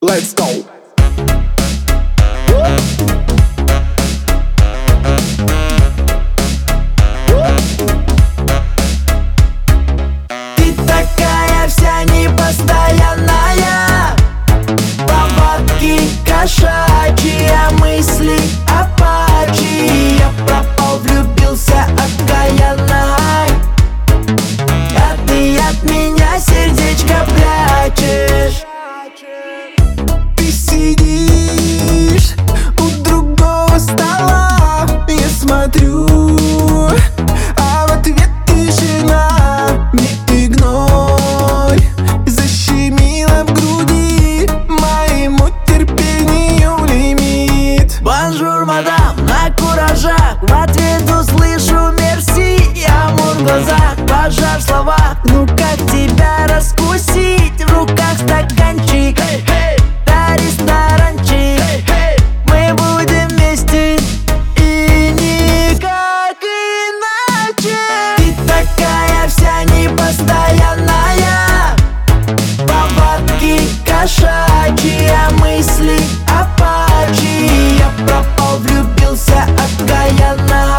let's go. Ты такая вся непостоянная, повадки кошачьи, мысли апачьи. Я пропал, влюбился окаянно, а ты от меня сердечко прячешь. Ты сидишь у другого стола, я смотрю, а в ответ тишина. Не игнорь, защемило в груди, моему терпению лимит. Бонжур, мадам, на куражах, в ответ услышу мерси. Амур в глазах, пожар в словах, ну как тебя раскусить? В руках стаканчик, да ресторанчик, мы будем вместе и никак иначе. Ты такая вся непостоянная, повадки кошачьи, мысли апачьи. Я пропал, влюбился окаянно,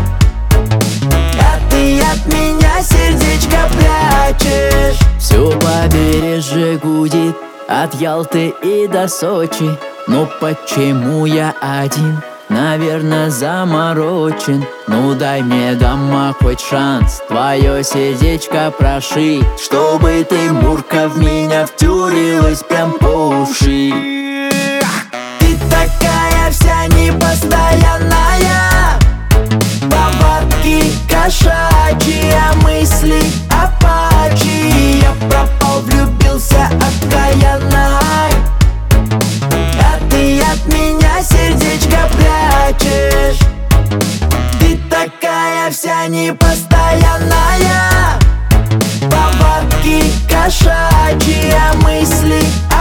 а ты от меня сердечко прячешь. Все побережье гудит от Ялты и до Сочи. Но почему я один? Наверное, заморочен. Ну дай мне, дома, хоть шанс твое сердечко прошить, чтобы ты, Мурка, в меня втюрилась прям по уши. Ты такая вся непостоянная, повадки кошачьи, мысли апачьи. Я пропал, влюбился окаянно, а ты от меня сердечко прячешь. Ты такая вся непостоянная, повадки кошачьи, мысли